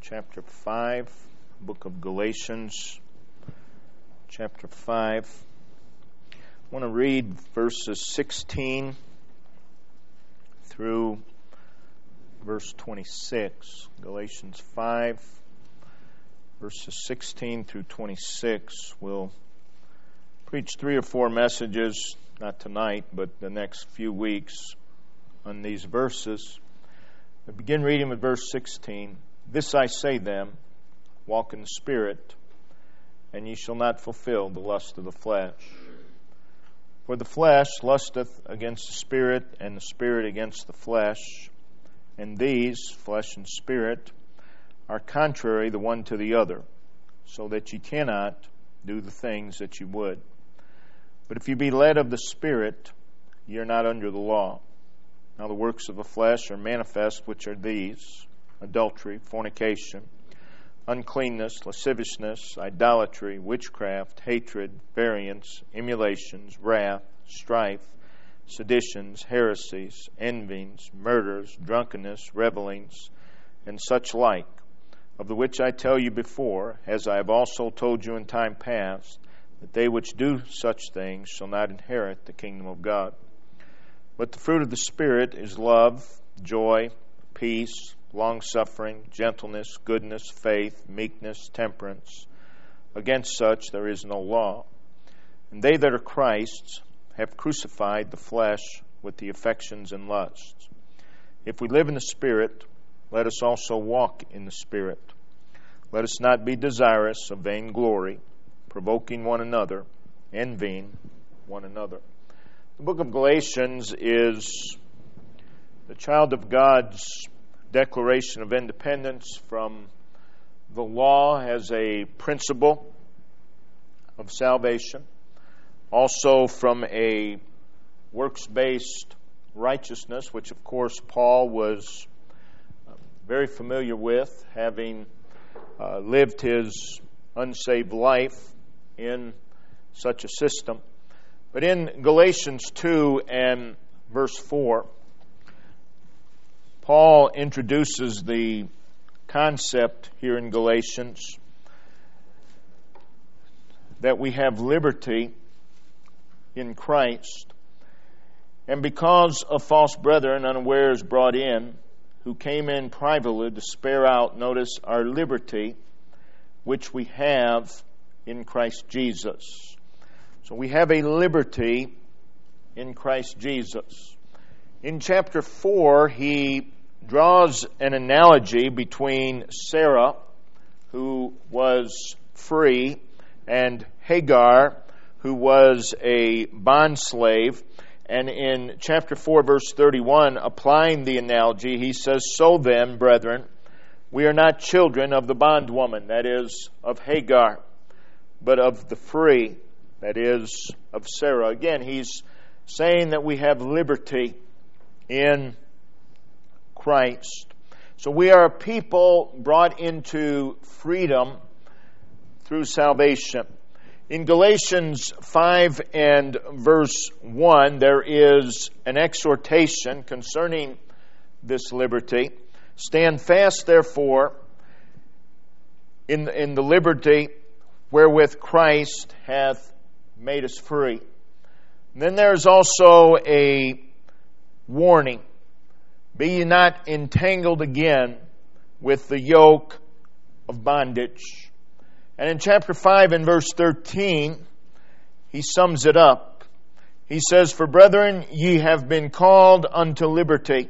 chapter 5, book of Galatians, chapter 5. I want to read verses 16 through verse 26. Galatians 5, verses 16 through 26. We'll preach 3 or 4 messages, not tonight, but the next few weeks on these verses. I begin reading with verse 16. This I say then, walk in the Spirit, and ye shall not fulfill the lust of the flesh. For the flesh lusteth against the Spirit, and the Spirit against the flesh. And these, flesh and spirit, are contrary the one to the other, so that ye cannot do the things that ye would. But if you be led of the Spirit, ye are not under the law. Now the works of the flesh are manifest, which are these: adultery, fornication, uncleanness, lasciviousness, idolatry, witchcraft, hatred, variance, emulations, wrath, strife, seditions, heresies, envyings, murders, drunkenness, revellings, and such like, of the which I tell you before, as I have also told you in time past, that they which do such things shall not inherit the kingdom of God. But the fruit of the Spirit is love, joy, peace, long-suffering, gentleness, goodness, faith, meekness, temperance. Against such there is no law. And they that are Christ's have crucified the flesh with the affections and lusts. If we live in the Spirit, let us also walk in the Spirit. Let us not be desirous of vainglory, provoking one another, envying one another. The book of Galatians is the child of God's declaration of independence from the law as a principle of salvation, also from a works-based righteousness, which of course Paul was very familiar with, having lived his unsaved life in such a system. But in Galatians 2 and verse 4, Paul introduces the concept here in Galatians that we have liberty in Christ. And because of false brethren unawares brought in, who came in privately to spare out, notice, our liberty, which we have in Christ Jesus. So we have a liberty in Christ Jesus. In chapter 4, he draws an analogy between Sarah, who was free, and Hagar, who was a bondslave. And in chapter 4, verse 31, applying the analogy, he says, So then, brethren, we are not children of the bondwoman, that is, of Hagar, but of the free, that is, of Sarah. Again, he's saying that we have liberty in Christ. So we are a people brought into freedom through salvation. In Galatians 5 and verse 1, there is an exhortation concerning this liberty. Stand fast, therefore, in the liberty wherewith Christ hath made us free. And then there is also a warning. Be ye not entangled again with the yoke of bondage. And in chapter 5 and verse 13, he sums it up. He says, For brethren, ye have been called unto liberty.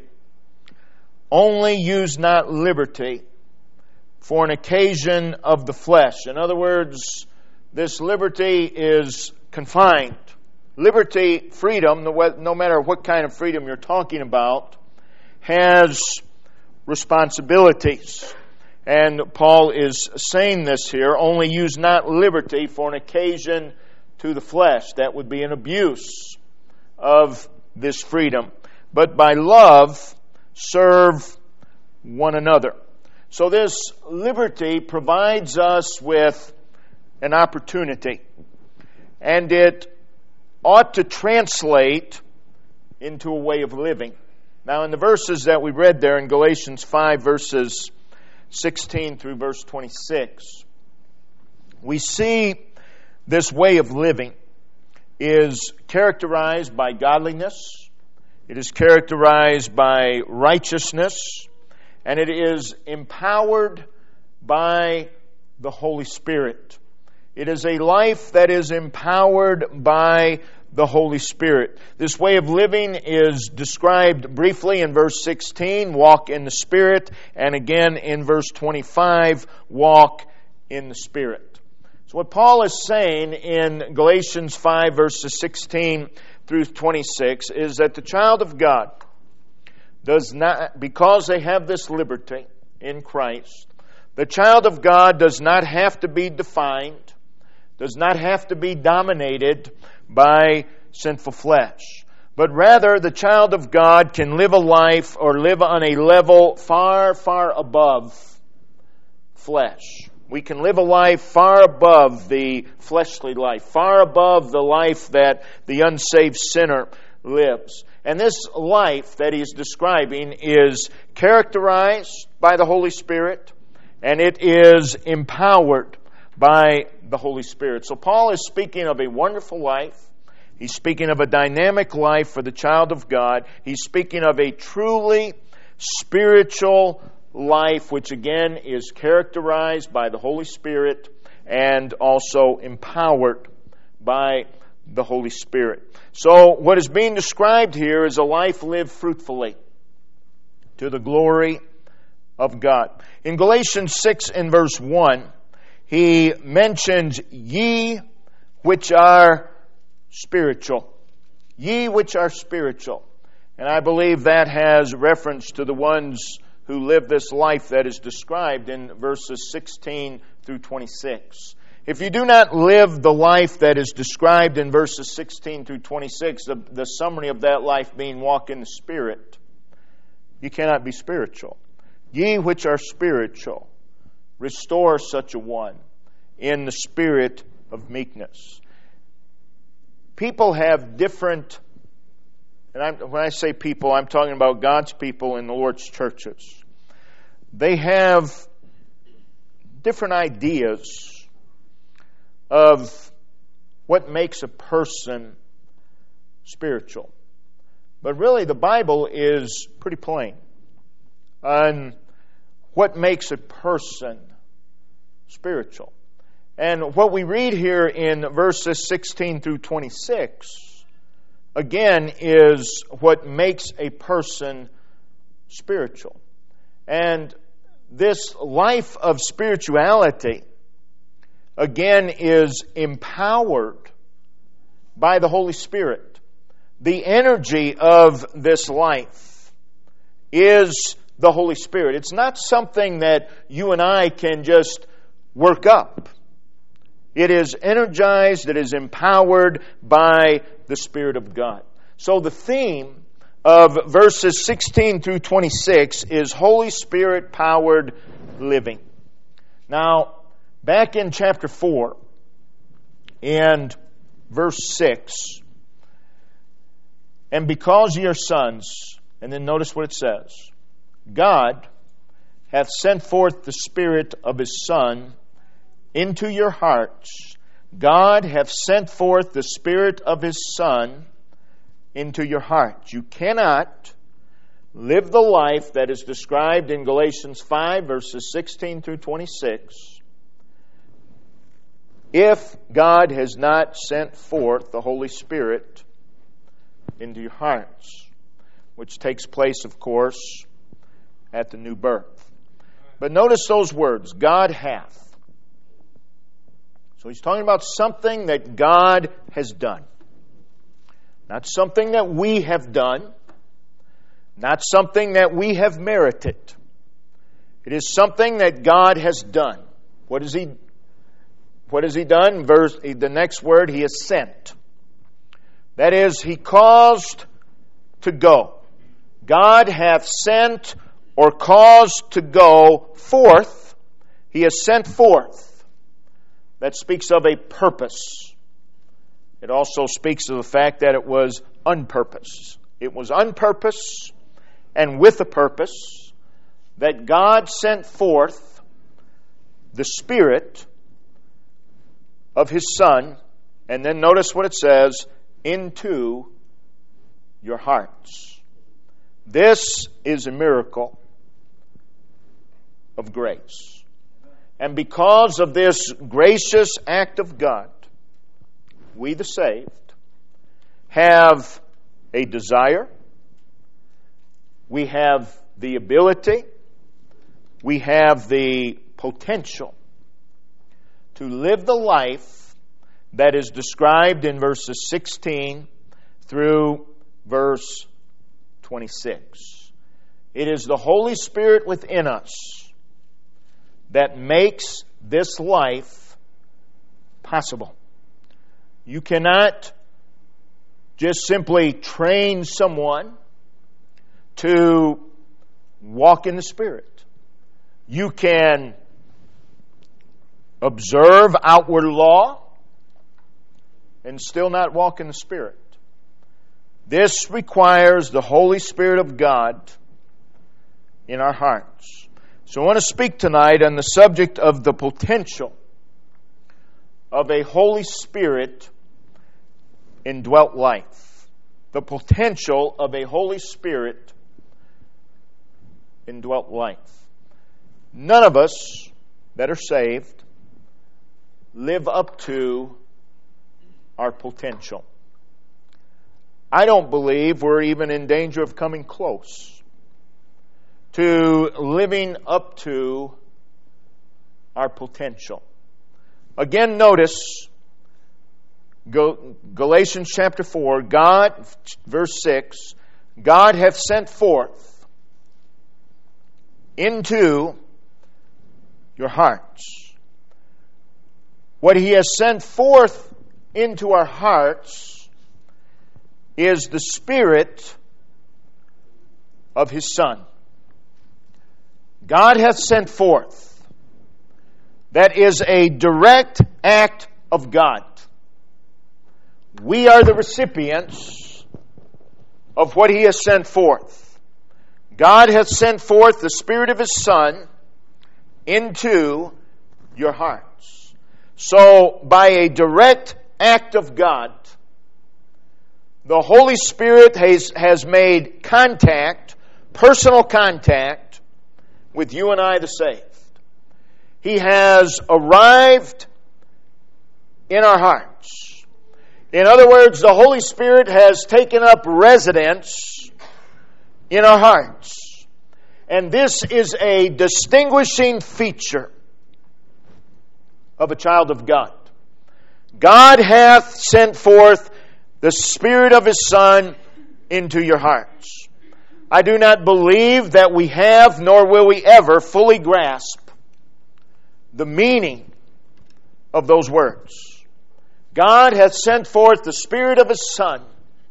Only use not liberty for an occasion of the flesh. In other words, this liberty is confined. Liberty, freedom, no matter what kind of freedom you're talking about, has responsibilities. And Paul is saying this here, only use not liberty for an occasion to the flesh. That would be an abuse of this freedom. But by love, serve one another. So this liberty provides us with an opportunity. And it ought to translate into a way of living. Now, in the verses that we read there in Galatians 5, verses 16 through verse 26, we see this way of living is characterized by godliness, it is characterized by righteousness, and it is empowered by the Holy Spirit. It is a life that is empowered by the Holy Spirit. This way of living is described briefly in verse 16, walk in the Spirit, and again in verse 25, walk in the Spirit. So what Paul is saying in Galatians 5 verses 16 through 26 is that the child of God does not, because they have this liberty in Christ, the child of God does not have to be defined, does not have to be dominated by sinful flesh. But rather, the child of God can live a life or live on a level far, far above flesh. We can live a life far above the fleshly life, far above the life that the unsaved sinner lives. And this life that he's describing is characterized by the Holy Spirit, and it is empowered by the Holy Spirit. So Paul is speaking of a wonderful life. He's speaking of a dynamic life for the child of God. He's speaking of a truly spiritual life, which again is characterized by the Holy Spirit and also empowered by the Holy Spirit. So what is being described here is a life lived fruitfully to the glory of God. In Galatians 6 and verse 1, he mentions ye which are spiritual. Ye which are spiritual. And I believe that has reference to the ones who live this life that is described in verses 16 through 26. If you do not live the life that is described in verses 16 through 26, the summary of that life being walk in the Spirit, you cannot be spiritual. Ye which are spiritual, restore such a one in the spirit of meekness. People have different, and when I say people, I'm talking about God's people in the Lord's churches. They have different ideas of what makes a person spiritual. But really, the Bible is pretty plain on what makes a person spiritual. And what we read here in verses 16 through 26, again, is what makes a person spiritual. And this life of spirituality, again, is empowered by the Holy Spirit. The energy of this life is the Holy Spirit. It's not something that you and I can just work up. It is energized, it is empowered by the Spirit of God. So the theme of verses 16 through 26 is Holy Spirit-powered living. Now, back in chapter 4 and verse 6, and because ye are sons, and then notice what it says, God hath sent forth the Spirit of His Son into your hearts. God hath sent forth the Spirit of His Son into your hearts. You cannot live the life that is described in Galatians 5, verses 16 through 26, if God has not sent forth the Holy Spirit into your hearts, which takes place, of course, at the new birth. But notice those words, God hath. So he's talking about something that God has done. Not something that we have done. Not something that we have merited. It is something that God has done. What has He done? The next word, He has sent. That is, He caused to go. God hath sent or caused to go forth. He has sent forth. That speaks of a purpose. It also speaks of the fact that it was unpurposed. It was unpurposed and with a purpose that God sent forth the Spirit of His Son, and then notice what it says, into your hearts. This is a miracle of grace. And because of this gracious act of God, we the saved have a desire, we have the ability, we have the potential to live the life that is described in verses 16 through verse 26. It is the Holy Spirit within us that makes this life possible. You cannot just simply train someone to walk in the Spirit. You can observe outward law and still not walk in the Spirit. This requires the Holy Spirit of God in our hearts. So I want to speak tonight on the subject of the potential of a Holy Spirit indwelt life. The potential of a Holy Spirit indwelt life. None of us that are saved live up to our potential. I don't believe we're even in danger of coming close to living up to our potential. Again, notice Galatians chapter 4, God, verse 6, God hath sent forth into your hearts. What He has sent forth into our hearts is the Spirit of His Son. God hath sent forth. That is a direct act of God. We are the recipients of what He has sent forth. God hath sent forth the Spirit of His Son into your hearts. So, by a direct act of God, the Holy Spirit has made contact, personal contact, with you and I the saved. He has arrived in our hearts. In other words, the Holy Spirit has taken up residence in our hearts. And this is a distinguishing feature of a child of God. God hath sent forth the Spirit of His Son into your hearts. I do not believe that we have, nor will we ever, fully grasp the meaning of those words. God hath sent forth the Spirit of His Son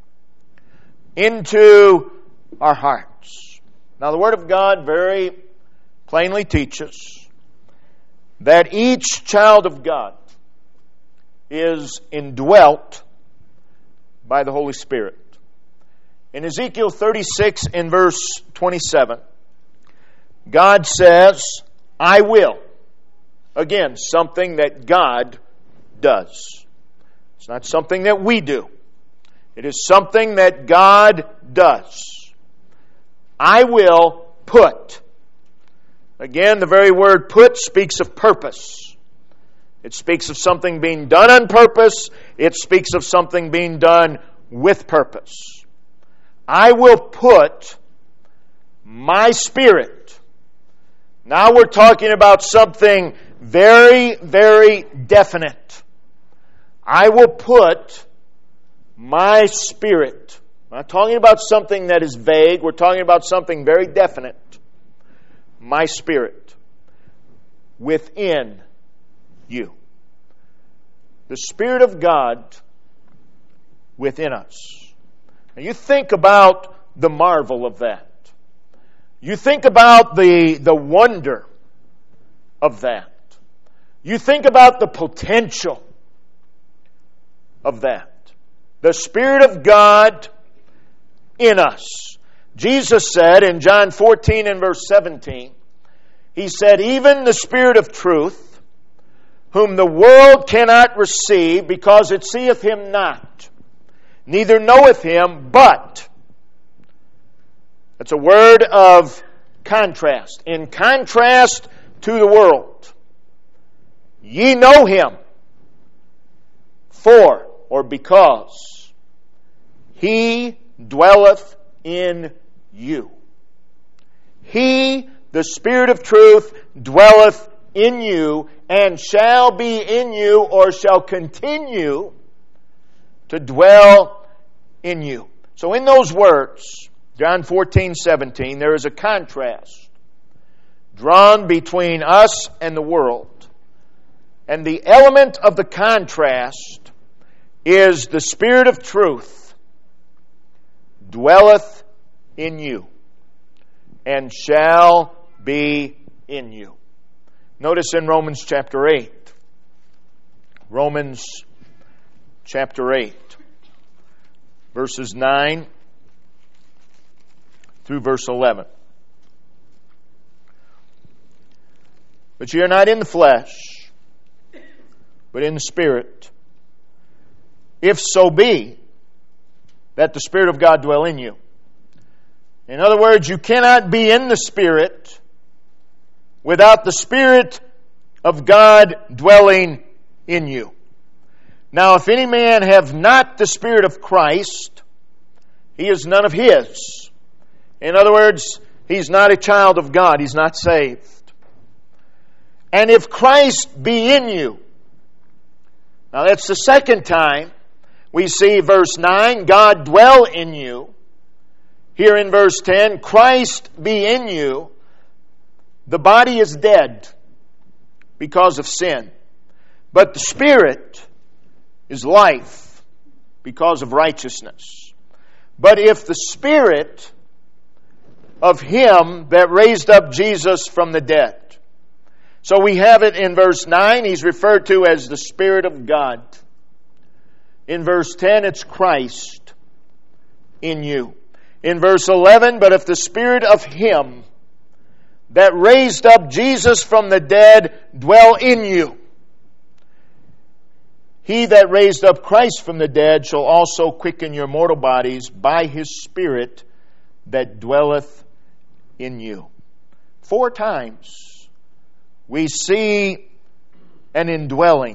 into our hearts. Now, the Word of God very plainly teaches that each child of God is indwelt by the Holy Spirit. In Ezekiel 36 in verse 27, God says, I will. Again, something that God does. It's not something that we do. It is something that God does. I will put. Again, the very word put speaks of purpose. It speaks of something being done on purpose. It speaks of something being done with purpose. I will put my Spirit. Now we're talking about something very, very definite. I will put my Spirit. We're not talking about something that is vague. We're talking about something very definite. My Spirit within you. The Spirit of God within us. Now you think about the marvel of that. You think about the wonder of that. You think about the potential of that. The Spirit of God in us. Jesus said in John 14 and verse 17, He said, even the Spirit of truth, whom the world cannot receive, because it seeth him not, neither knoweth him, but. That's a word of contrast. In contrast to the world. Ye know him, for, or because, he dwelleth in you. He, the Spirit of truth, dwelleth in you, and shall be in you, or shall continue to dwell in you. So in those words, John 14:17, there is a contrast drawn between us and the world. And the element of the contrast is the Spirit of truth dwelleth in you, and shall be in you. Notice in Romans chapter 8. Romans chapter 8. Verses 9 through verse 11. But ye are not in the flesh, but in the Spirit. If so be that the Spirit of God dwell in you. In other words, you cannot be in the Spirit without the Spirit of God dwelling in you. Now, if any man have not the Spirit of Christ, he is none of his. In other words, he's not a child of God. He's not saved. And if Christ be in you, now that's the second time we see verse 9, God dwell in you. Here in verse 10, Christ be in you. The body is dead because of sin, but the Spirit is life because of righteousness. But if the Spirit of Him that raised up Jesus from the dead. So we have it in verse 9, He's referred to as the Spirit of God. In verse 10, it's Christ in you. In verse 11, but if the Spirit of Him that raised up Jesus from the dead dwell in you, He that raised up Christ from the dead shall also quicken your mortal bodies by His Spirit that dwelleth in you. 4 times we see an indwelling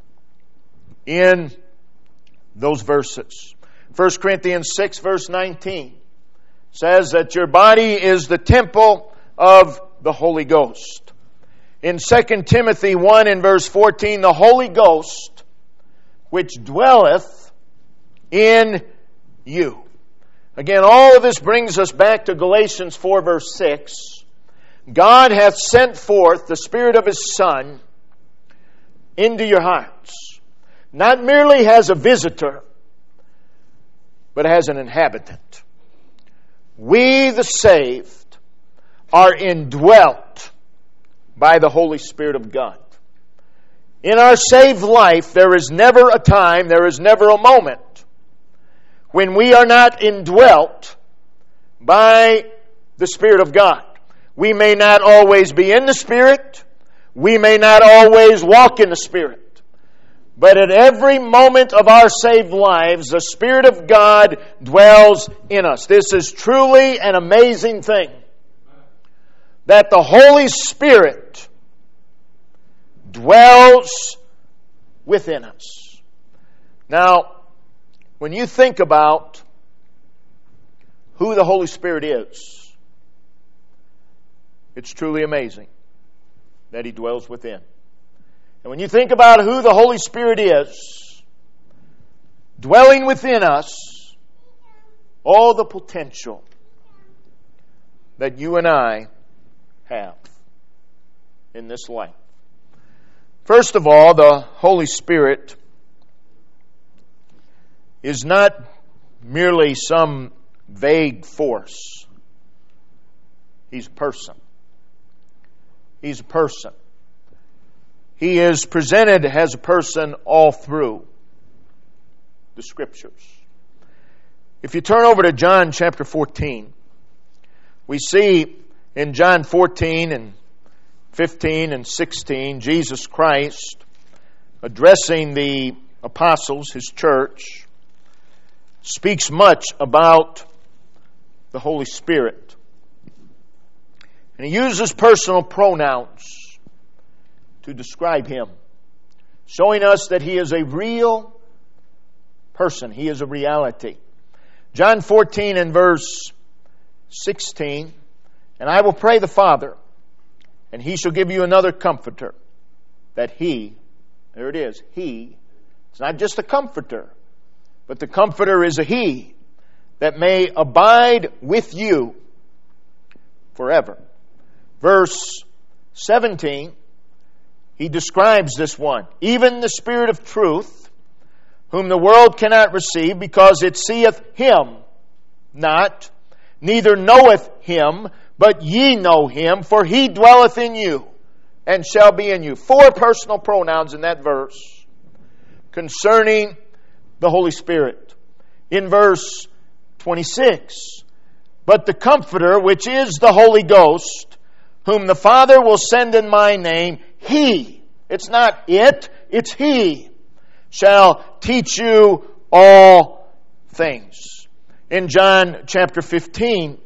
in those verses. 1 Corinthians 6 verse 19 says that your body is the temple of the Holy Ghost. In 2 Timothy 1 and verse 14, the Holy Ghost which dwelleth in you. Again, all of this brings us back to Galatians 4 verse 6. God hath sent forth the Spirit of His Son into your hearts. Not merely as a visitor, but as an inhabitant. We, the saved, are indwelt by the Holy Spirit of God. In our saved life, there is never a time, there is never a moment when we are not indwelt by the Spirit of God. We may not always be in the Spirit. We may not always walk in the Spirit. But at every moment of our saved lives, the Spirit of God dwells in us. This is truly an amazing thing. That the Holy Spirit dwells within us. Now, when you think about who the Holy Spirit is, it's truly amazing that He dwells within. And when you think about who the Holy Spirit is, dwelling within us, all the potential that you and I have in this life. First of all, the Holy Spirit is not merely some vague force. He's a person. He's a person. He is presented as a person all through the Scriptures. If you turn over to John chapter 14, we see in John 14 and 15 and 16, Jesus Christ addressing the apostles, His church, speaks much about the Holy Spirit. And He uses personal pronouns to describe Him, showing us that He is a real person. He is a reality. John 14 and verse 16, "And I will pray the Father, and He shall give you another Comforter, that He," there it is, He, it's not just a Comforter, but the Comforter is a He, "that may abide with you forever." Verse 17, He describes this one. "Even the Spirit of truth, whom the world cannot receive, because it seeth Him not, neither knoweth Him, but ye know Him, for He dwelleth in you, and shall be in you." 4 personal pronouns in that verse concerning the Holy Spirit. In verse 26, "But the Comforter, which is the Holy Ghost, whom the Father will send in my name, He," it's not it, it's He, "shall teach you all things." In John chapter 15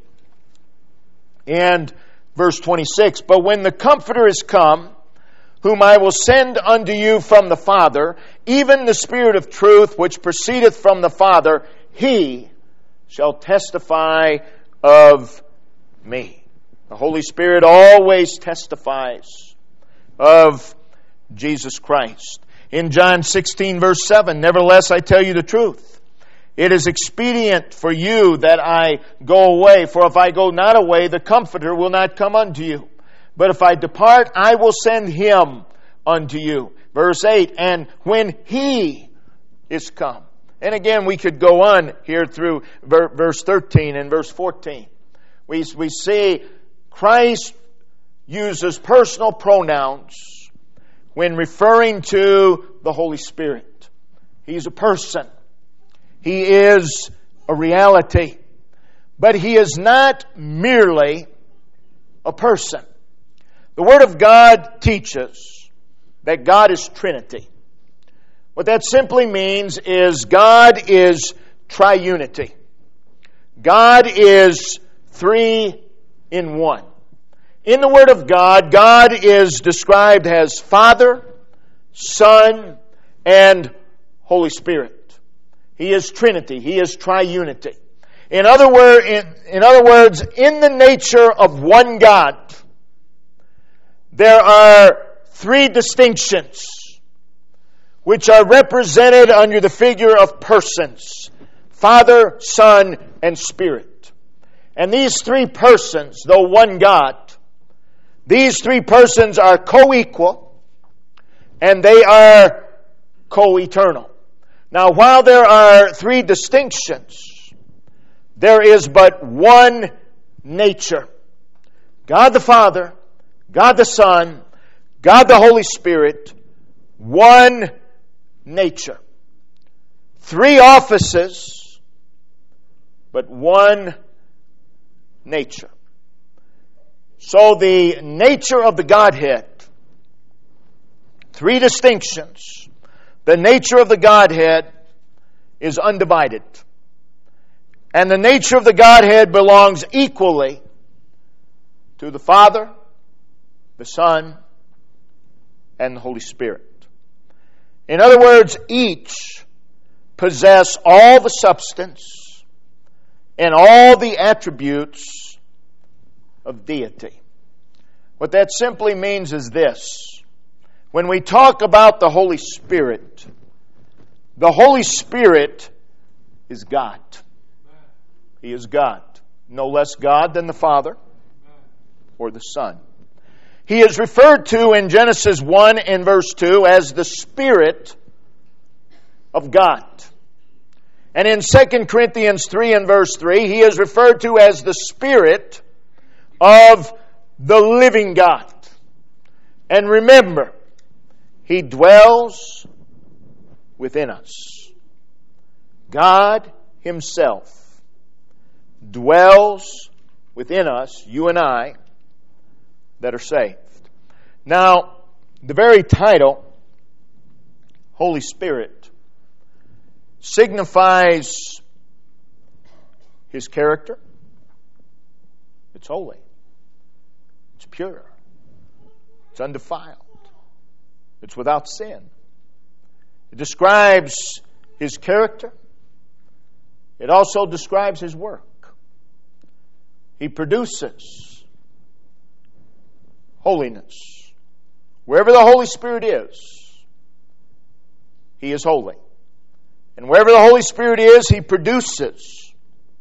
and verse 26, "But when the Comforter is come, whom I will send unto you from the Father, even the Spirit of truth, which proceedeth from the Father, He shall testify of me." The Holy Spirit always testifies of Jesus Christ. In John 16 verse 7, "Nevertheless I tell you the truth. It is expedient for you that I go away. For if I go not away, the Comforter will not come unto you. But if I depart, I will send Him unto you." Verse 8, "And when He is come." And again, we could go on here through verse 13 and verse 14. We see Christ uses personal pronouns when referring to the Holy Spirit. He's a person. He is a reality. But He is not merely a person. The Word of God teaches that God is Trinity. What that simply means is God is triunity. God is 3 in 1. In the Word of God, God is described as Father, Son, and Holy Spirit. He is Trinity. He is triunity. In other words, in the nature of one God, there are 3 distinctions which are represented under the figure of persons: Father, Son, and Spirit. And these 3 persons, though one God, these 3 persons are co-equal and they are co-eternal. Now, while there are 3 distinctions, there is but one nature. God the Father, God the Son, God the Holy Spirit, one nature. 3 offices, but one nature. So the nature of the Godhead, 3 distinctions. The nature of the Godhead is undivided. And the nature of the Godhead belongs equally to the Father, the Son, and the Holy Spirit. In other words, each possess all the substance and all the attributes of deity. What that simply means is this. When we talk about the Holy Spirit is God. He is God. No less God than the Father or the Son. He is referred to in Genesis 1 and verse 2 as the Spirit of God. And in 2 Corinthians 3 and verse 3, He is referred to as the Spirit of the living God. And remember, He dwells within us. God Himself dwells within us, you and I, that are saved. Now, the very title Holy Spirit signifies His character. It's holy. It's pure. It's undefiled. It's without sin. It describes His character. It also describes His work. He produces holiness. Wherever the Holy Spirit is, He is holy. And wherever the Holy Spirit is, He produces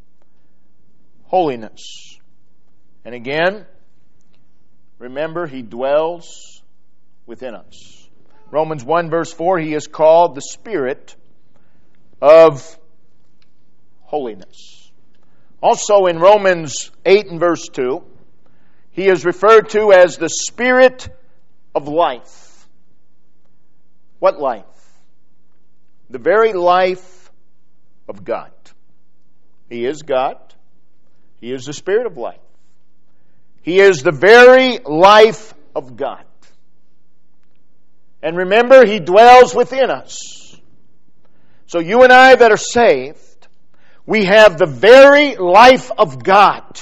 holiness. And again, remember, He dwells within us. Romans 1 verse 4, He is called the Spirit of holiness. Also in Romans 8 and verse 2, He is referred to as the Spirit of life. What life? The very life of God. He is God. He is the Spirit of life. He is the very life of God. And remember, He dwells within us. So you and I that are saved, we have the very life of God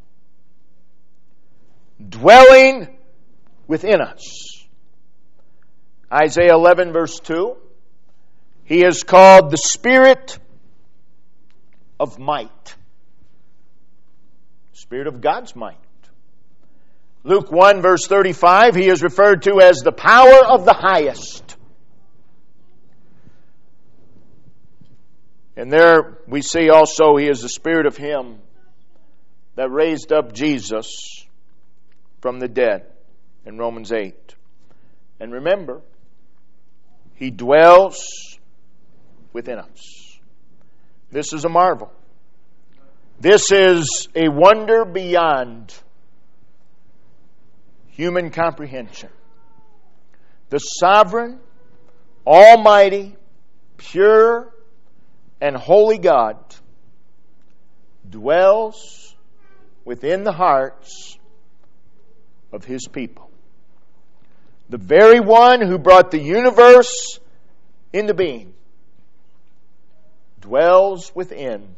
dwelling within us. Isaiah 11 verse 2, He is called the Spirit of might. Spirit of God's might. Luke 1 verse 35, He is referred to as the power of the highest. And there we see also He is the Spirit of Him that raised up Jesus from the dead in Romans 8. And remember, He dwells within us. This is a marvel. This is a wonder beyond human comprehension. The sovereign, almighty, pure, and holy God dwells within the hearts of His people. The very one who brought the universe into being dwells within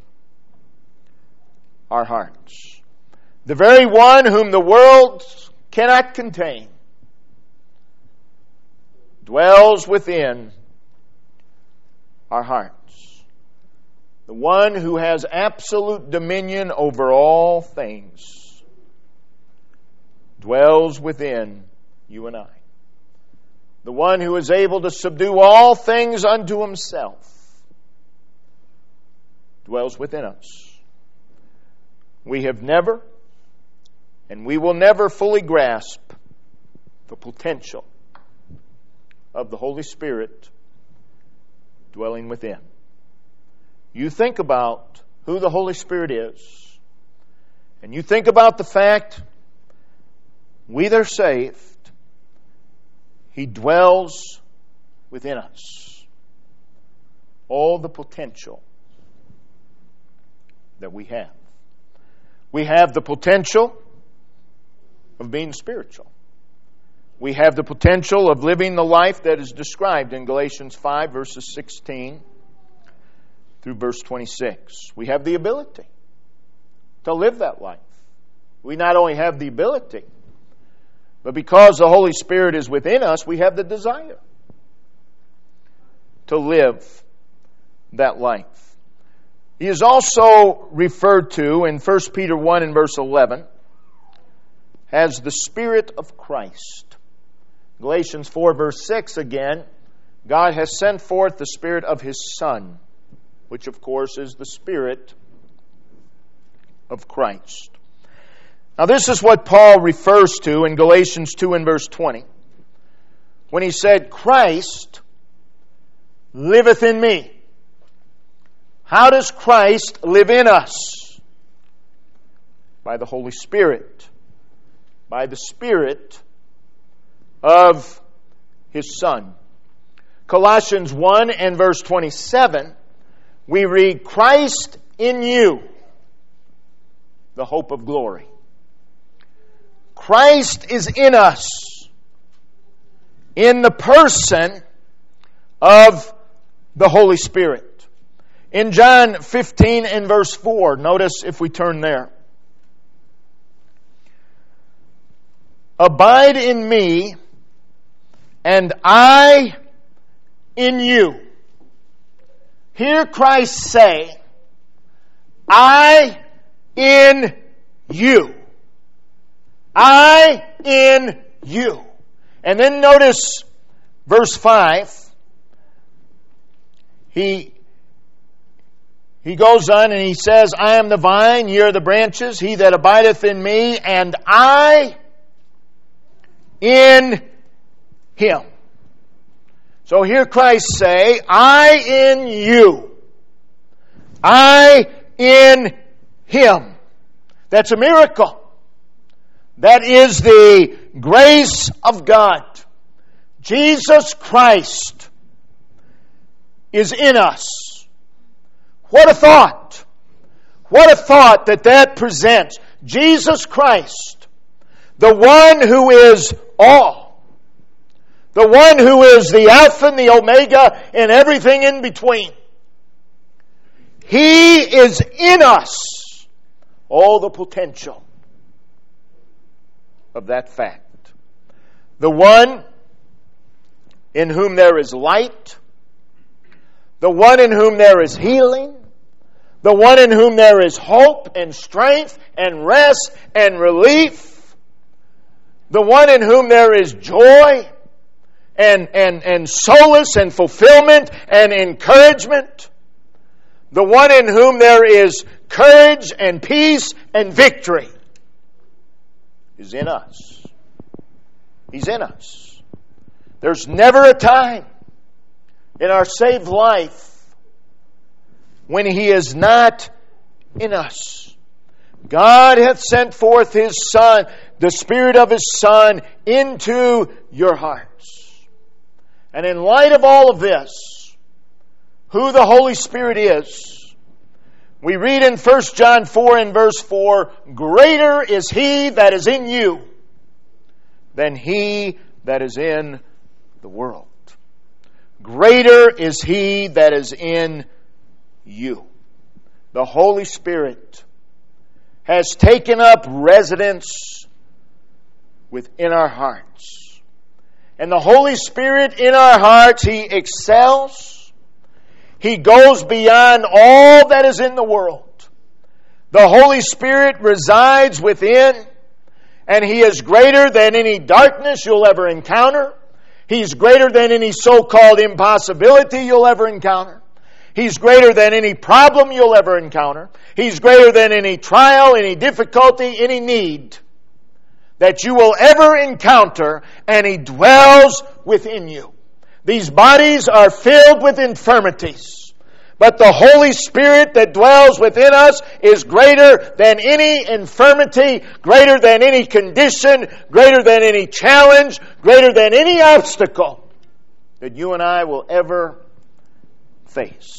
our hearts. The very one whom the world cannot contain dwells within our hearts. The one who has absolute dominion over all things dwells within you and I. The one who is able to subdue all things unto Himself dwells within us. We have never and we will never fully grasp the potential of the Holy Spirit dwelling within. You think about who the Holy Spirit is, and you think about the fact we that are saved, He dwells within us. All the potential that we have. We have the potential of being spiritual. We have the potential of living the life that is described in Galatians 5 verses 16 through verse 26. We have the ability to live that life. We not only have the ability, but because the Holy Spirit is within us, we have the desire to live that life. He is also referred to in 1 Peter 1 and verse 11 as the Spirit of Christ. Galatians 4 verse 6 again, God has sent forth the Spirit of His Son, which of course is the Spirit of Christ. Now this is what Paul refers to in Galatians 2 and verse 20, when he said, Christ liveth in me. How does Christ live in us? By the Holy Spirit. By the Spirit of His Son. Colossians 1 and verse 27, we read, Christ in you, the hope of glory. Christ is in us in the person of the Holy Spirit. In John 15 and verse 4, notice if we turn there. Abide in me, and I in you. Hear Christ say, I in you. I in you. And then notice verse 5. He goes on and he says, I am the vine, ye are the branches, he that abideth in me, and I in him. So hear Christ say, I in you. I in him. That's a miracle. That is the grace of God. Jesus Christ is in us. What a thought! What a thought that presents. Jesus Christ, the one who is all, the one who is the Alpha and the Omega and everything in between. He is in us. All the potential of that fact. The one in whom there is light, the one in whom there is healing, the one in whom there is hope and strength and rest and relief, the one in whom there is joy and solace and fulfillment and encouragement, the one in whom there is courage and peace and victory is in us. He's in us. There's never a time in our saved life when He is not in us. God hath sent forth His Son, the Spirit of His Son, into your hearts. And in light of all of this, who the Holy Spirit is, we read in 1 John 4 and verse 4, greater is He that is in you than he that is in the world. Greater is He that is in you. The Holy Spirit has taken up residence within our hearts. And the Holy Spirit in our hearts, He excels. He goes beyond all that is in the world. The Holy Spirit resides within, and He is greater than any darkness you'll ever encounter. He's greater than any so-called impossibility you'll ever encounter. He's greater than any problem you'll ever encounter. He's greater than any trial, any difficulty, any need that you will ever encounter, and He dwells within you. These bodies are filled with infirmities, but the Holy Spirit that dwells within us is greater than any infirmity, greater than any condition, greater than any challenge, greater than any obstacle that you and I will ever face.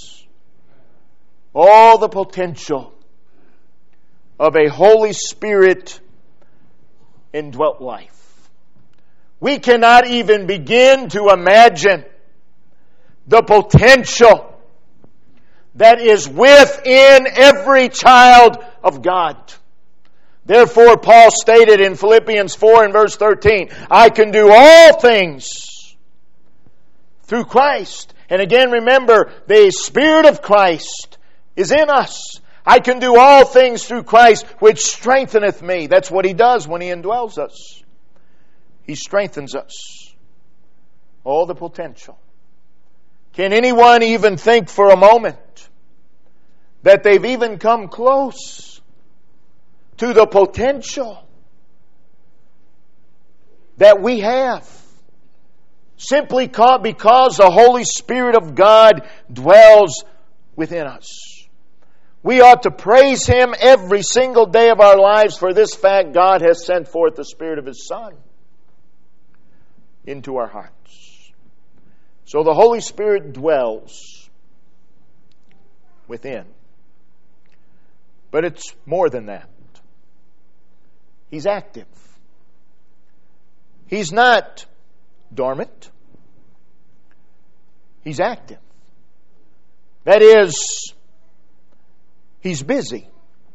All the potential of a Holy Spirit indwelt life. We cannot even begin to imagine the potential that is within every child of God. Therefore, Paul stated in Philippians 4 and verse 13, I can do all things through Christ. And again, remember, the Spirit of Christ is in us. I can do all things through Christ, which strengtheneth me. That's what He does when He indwells us. He strengthens us. All the potential. Can anyone even think for a moment that they've even come close to the potential that we have? Simply because the Holy Spirit of God dwells within us. We ought to praise Him every single day of our lives for this fact: God has sent forth the Spirit of His Son into our hearts. So the Holy Spirit dwells within. But it's more than that. He's active. He's not dormant. He's active. That is, He's busy.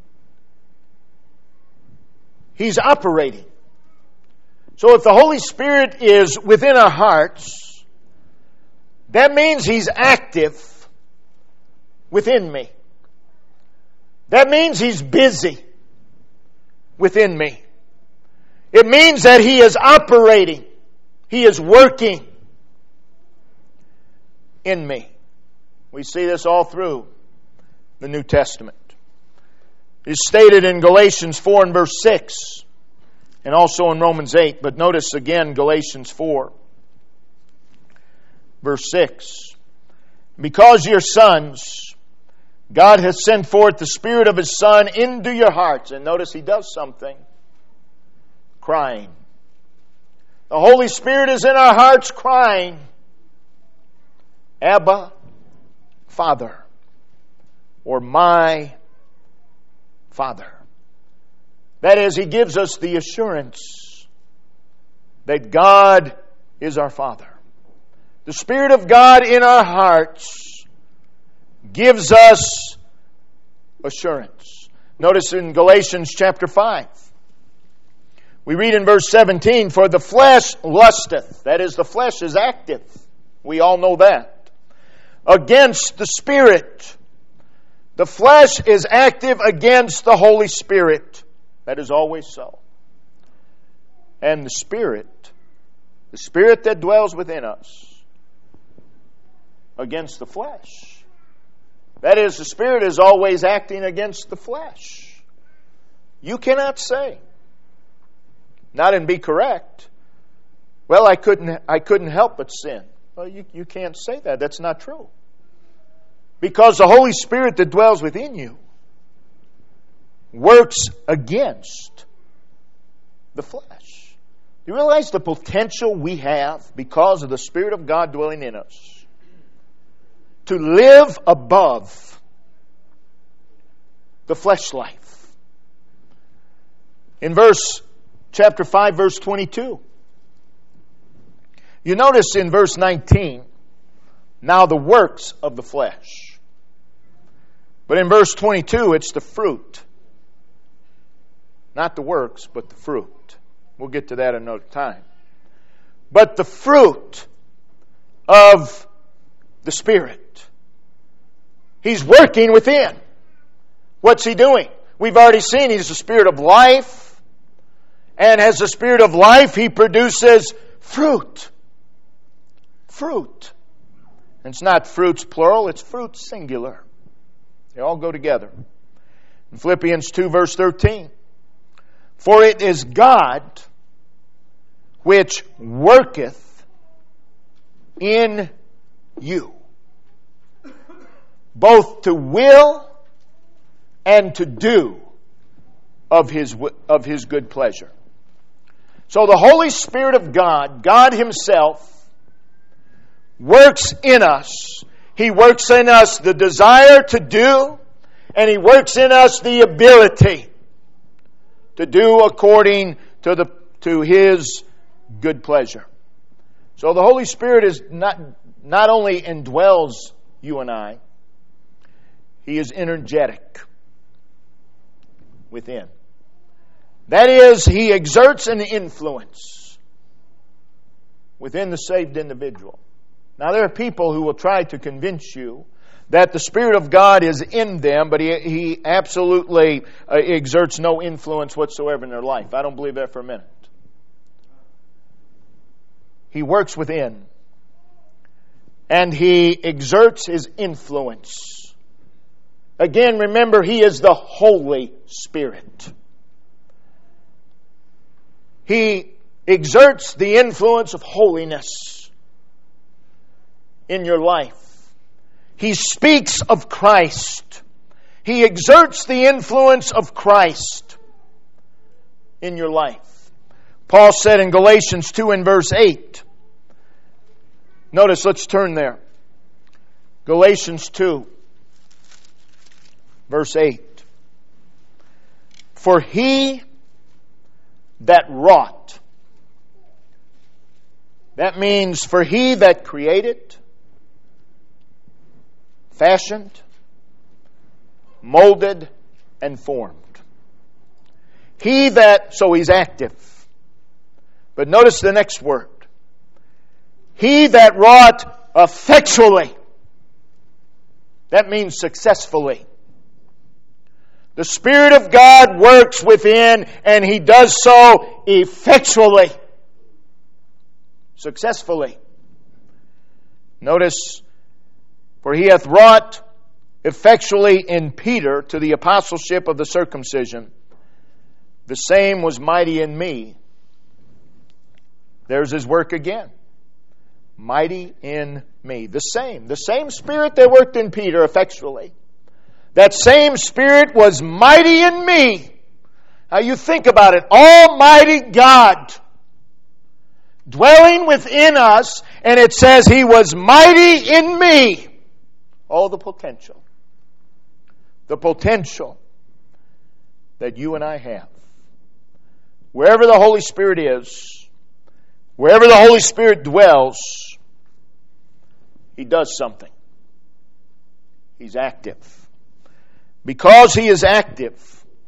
He's operating. So if the Holy Spirit is within our hearts, that means He's active within me. That means He's busy within me. It means that He is operating. He is working in me. We see this all through the New Testament. It's stated in Galatians 4 and verse 6, and also in Romans 8. But notice again Galatians 4, verse 6. Because you're sons, God has sent forth the Spirit of His Son into your hearts. And notice He does something. Crying. The Holy Spirit is in our hearts crying, Abba, Father, or my Father. That is, He gives us the assurance that God is our Father. The Spirit of God in our hearts gives us assurance. Notice in Galatians chapter 5. We read in verse 17, for the flesh lusteth. That is, the flesh is active. We all know that. Against the Spirit. The flesh is active against the Holy Spirit. That is always so. And the Spirit that dwells within us, against the flesh. That is, the Spirit is always acting against the flesh. You cannot say, not and be correct, well, I couldn't help but sin. Well, you can't say that. That's not true. Because the Holy Spirit that dwells within you works against the flesh. Do you realize the potential we have because of the Spirit of God dwelling in us to live above the flesh life? In chapter 5, verse 22, you notice in verse 19, now the works of the flesh. But in verse 22, it's the fruit. Not the works, but the fruit. We'll get to that another time. But the fruit of the Spirit. He's working within. What's He doing? We've already seen He's the Spirit of life. And as the Spirit of life, He produces fruit. Fruit. And it's not fruits plural, it's fruits singular. They all go together. In Philippians 2 verse 13. For it is God which worketh in you, both to will and to do of His good pleasure. So the Holy Spirit of God, God Himself, works in us. He works in us the desire to do, and He works in us the ability to do according to His good pleasure. So the Holy Spirit is not only indwells you and I, He is energetic within. That is, He exerts an influence within the saved individual. Now, there are people who will try to convince you that the Spirit of God is in them, but He absolutely exerts no influence whatsoever in their life. I don't believe that for a minute. He works within, and He exerts His influence. Again, remember, He is the Holy Spirit. He exerts the influence of holiness in your life. He speaks of Christ. He exerts the influence of Christ in your life. Paul said in Galatians 2 and verse 8. Notice, let's turn there. Galatians 2, verse 8. For He that wrought, that means for He that created, fashioned, molded, and formed. So He's active. But notice the next word. He that wrought effectually. That means successfully. The Spirit of God works within, and He does so effectually. Successfully. Notice, for He hath wrought effectually in Peter to the apostleship of the circumcision. The same was mighty in me. There's His work again. Mighty in me. The same Spirit that worked in Peter effectually. That same Spirit was mighty in me. Now you think about it. Almighty God dwelling within us, and it says He was mighty in me. Oh, the potential. The potential that you and I have. Wherever the Holy Spirit is, wherever the Holy Spirit dwells, He does something. He's active. Because He is active,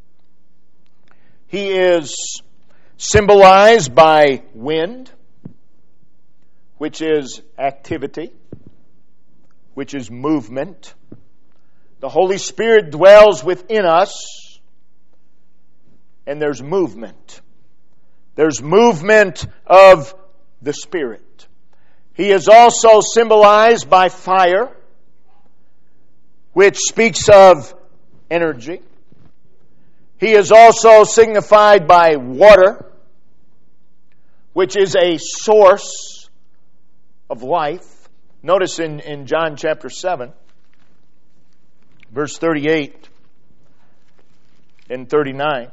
He is symbolized by wind, which is activity, which is movement. The Holy Spirit dwells within us, and there's movement. There's movement of the Spirit. He is also symbolized by fire, which speaks of energy. He is also signified by water, which is a source of life. Notice in John chapter 7, verse 38 and 39.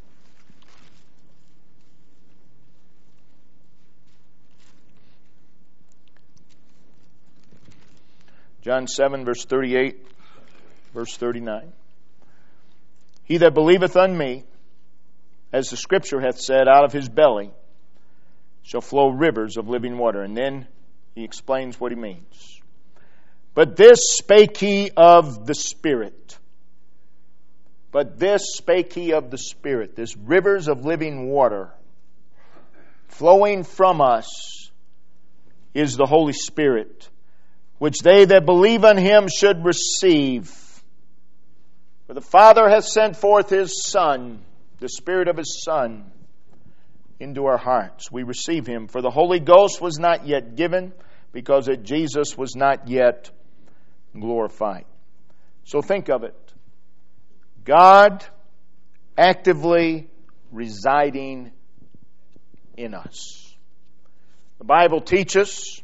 John 7, verse 38, verse 39. He that believeth on me, as the Scripture hath said, out of his belly shall flow rivers of living water. And then he explains what he means. But this spake he of the Spirit. But this spake he of the Spirit. This rivers of living water flowing from us is the Holy Spirit, which they that believe on Him should receive. For the Father hath sent forth His Son, the Spirit of His Son, into our hearts. We receive Him. For the Holy Ghost was not yet given, because that Jesus was not yet glorified. So think of it. God actively residing in us. The Bible teaches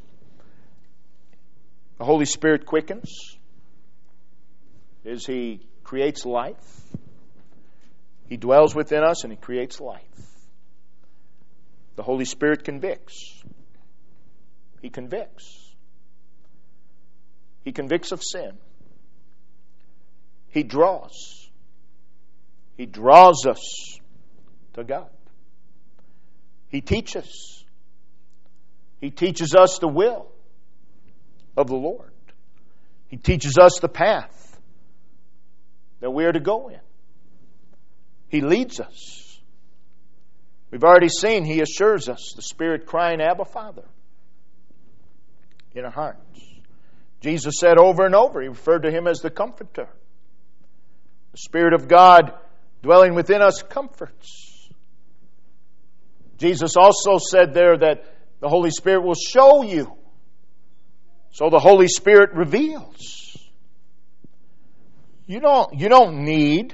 the Holy Spirit quickens as He creates life. He dwells within us and He creates life. The Holy Spirit convicts. He convicts. He convicts of sin. He draws. He draws us to God. He teaches. He teaches us the will of the Lord. He teaches us the path that we are to go in. He leads us. We've already seen He assures us, the Spirit crying, Abba, Father, in our hearts. Jesus said over and over, He referred to Him as the Comforter. The Spirit of God dwelling within us comforts. Jesus also said there that the Holy Spirit will show you. So the Holy Spirit reveals. You don't need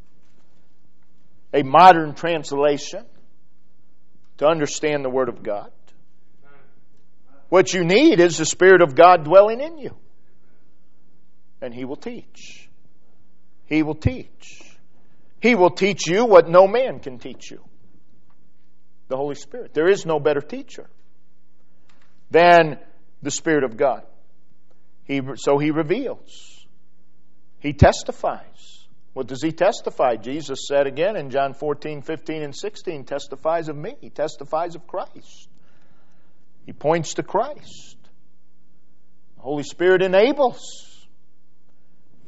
a modern translation to understand the Word of God. What you need is the Spirit of God dwelling in you. And He will teach. He will teach. He will teach you what no man can teach you. The Holy Spirit. There is no better teacher than the Spirit of God. So He reveals. He testifies. What does He testify? Jesus said again in John 14, 15, and 16, testifies of me. He testifies of Christ. He points to Christ. The Holy Spirit enables.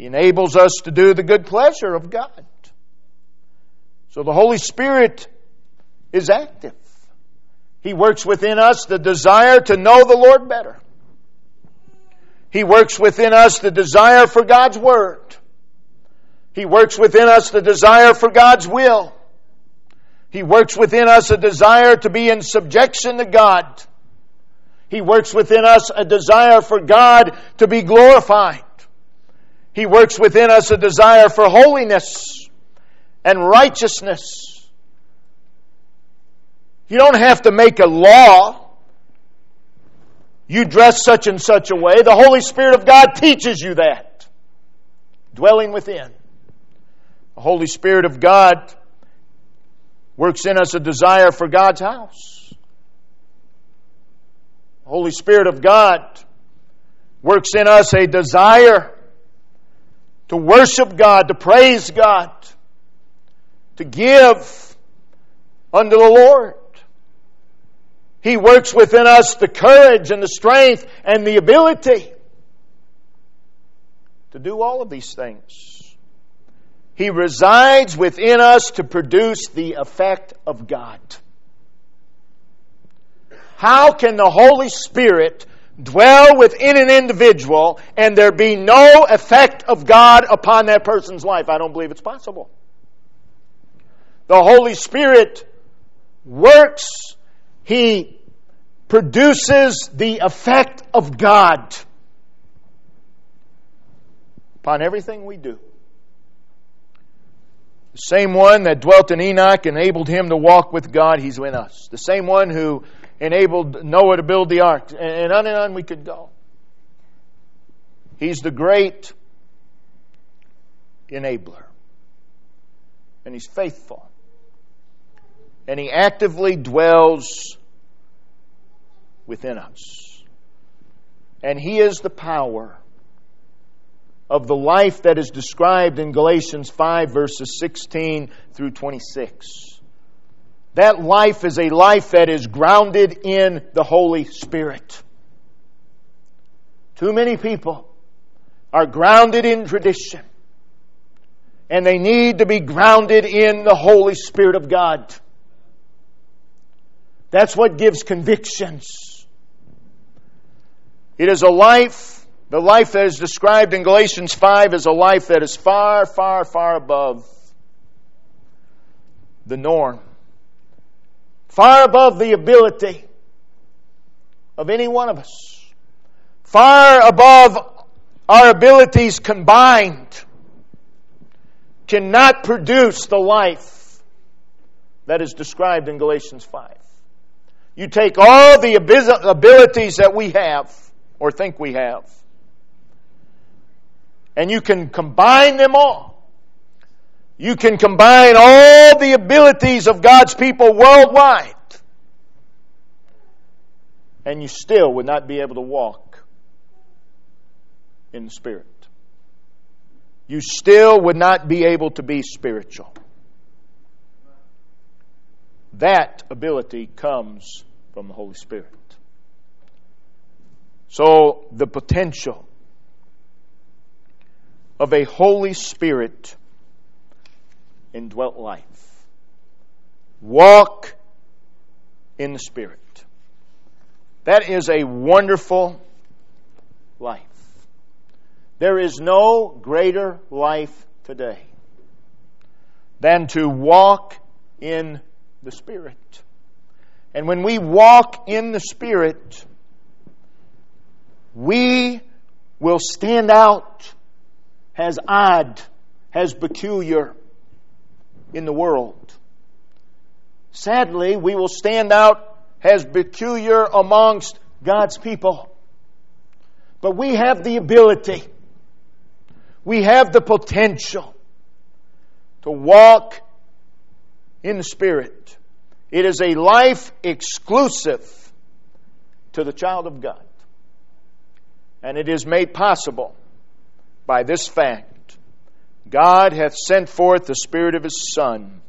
He enables us to do the good pleasure of God. So the Holy Spirit is active. He works within us the desire to know the Lord better. He works within us the desire for God's Word. He works within us the desire for God's will. He works within us a desire to be in subjection to God. He works within us a desire for God to be glorified. He works within us a desire for holiness and righteousness. You don't have to make a law. You dress such and such a way. The Holy Spirit of God teaches you that, dwelling within. The Holy Spirit of God works in us a desire for God's house. The Holy Spirit of God works in us a desire to worship God, to praise God, to give unto the Lord. He works within us the courage and the strength and the ability to do all of these things. He resides within us to produce the effect of God. How can the Holy Spirit dwell within an individual and there be no effect of God upon that person's life? I don't believe it's possible. The Holy Spirit works. He produces the effect of God upon everything we do. The same one that dwelt in Enoch enabled him to walk with God, He's in us. The same one who enabled Noah to build the ark. And on we could go. He's the great enabler. And He's faithful. And He actively dwells within us. And He is the power of the life that is described in Galatians 5 verses 16 through 26. That life is a life that is grounded in the Holy Spirit. Too many people are grounded in tradition, and they need to be grounded in the Holy Spirit of God. That's what gives convictions. It is a life, the life that is described in Galatians 5 is a life that is far, far, far above the norm. Far above the ability of any one of us. Far above our abilities combined. Cannot produce the life that is described in Galatians 5. You take all the abilities that we have, or think we have, and you can combine them all. You can combine all the abilities of God's people worldwide, and you still would not be able to walk in the Spirit. You still would not be able to be spiritual. That ability comes from the Holy Spirit. So the potential of a Holy Spirit indwelt life. Walk in the Spirit. That is a wonderful life. There is no greater life today than to walk in the Spirit. And when we walk in the Spirit, we will stand out as odd, as peculiar in the world. Sadly, we will stand out as peculiar amongst God's people. But we have the ability, we have the potential to walk in the Spirit. It is a life exclusive to the child of God. And it is made possible by this fact: God hath sent forth the Spirit of His Son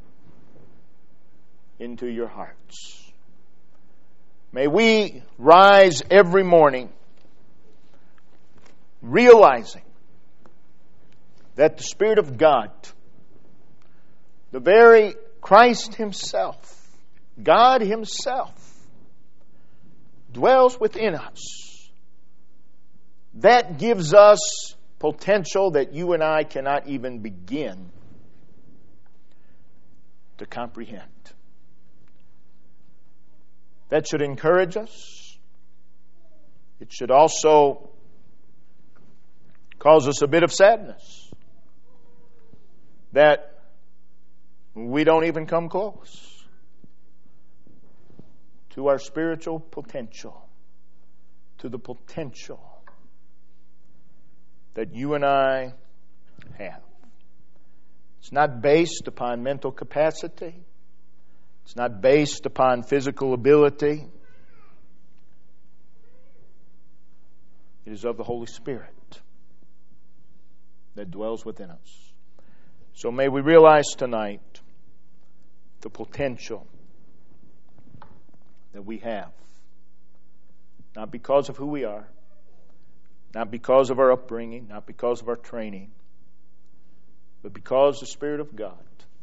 into your hearts. May we rise every morning realizing that the Spirit of God, the very Christ Himself, God Himself, dwells within us. That gives us potential that you and I cannot even begin to comprehend. That should encourage us. It should also cause us a bit of sadness that we don't even come close to our spiritual potential, to the potential that you and I have. It's not based upon mental capacity. It's not based upon physical ability. It is of the Holy Spirit that dwells within us. So may we realize tonight the potential that we have. Not because of who we are, not because of our upbringing, not because of our training, but because the Spirit of God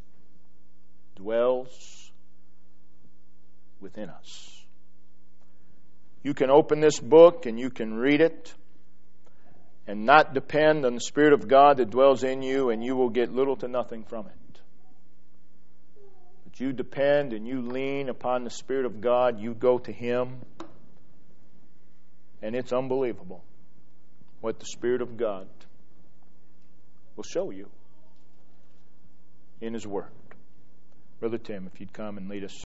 dwells within us. You can open this book and you can read it and not depend on the Spirit of God that dwells in you, and you will get little to nothing from it. But you depend and you lean upon the Spirit of God, you go to Him, and it's unbelievable what the Spirit of God will show you in His Word. Brother Tim, if you'd come and lead us.